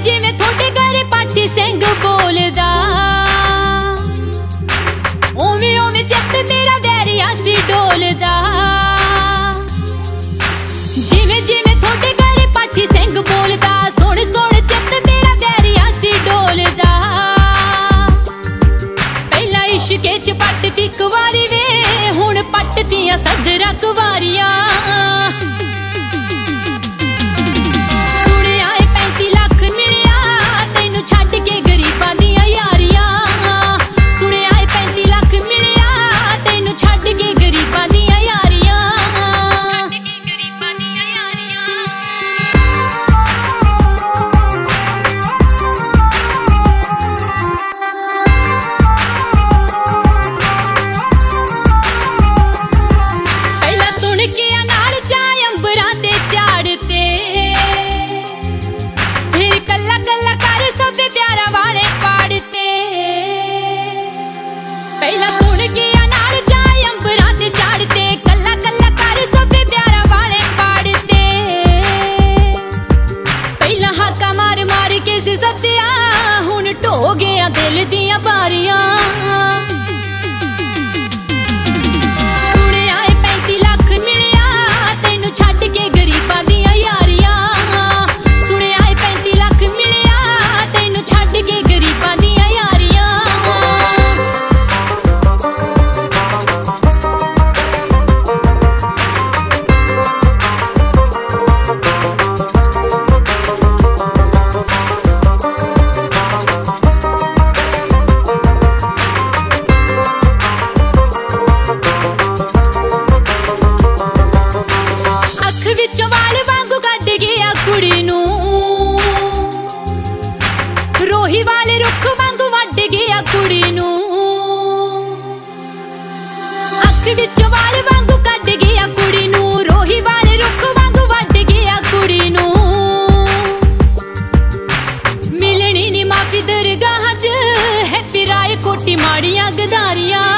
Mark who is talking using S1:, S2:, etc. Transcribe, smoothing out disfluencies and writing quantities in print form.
S1: जिवें थोड़े घर पाटी सिंह बोलदा, उवें उवें चित मेरा वैरिया सी डोलदा। जिवें जिवें थोड़े घर पाटी सिंह बोलदा, सुन सुन चित मेरा वैरिया सी डोलदा। पहला इश्के च पटती कुवारी वे, हुण पटदियां सदरां कुवारियां। सत्या हुण ढो गया दिल दियां बारियां। सुने आए 35 लाख मिलिया तैनू छड्ड के गरीबां दियां यारियां। सुने आए 35 लाख मिलिया तैनू छड्ड के गरीबां दियां यारियां। रोही वाले रुख वांगू वड्ड गया कुड़ी नू, अख विच वाल वांगू कड्ड गया कुड़ी नू। रोही वाले रुख वांगू वड्ड गया कुड़ी नू। मिलनी नी माफी दरगाह च है पिराए कोटी माड़ियां गदारियां।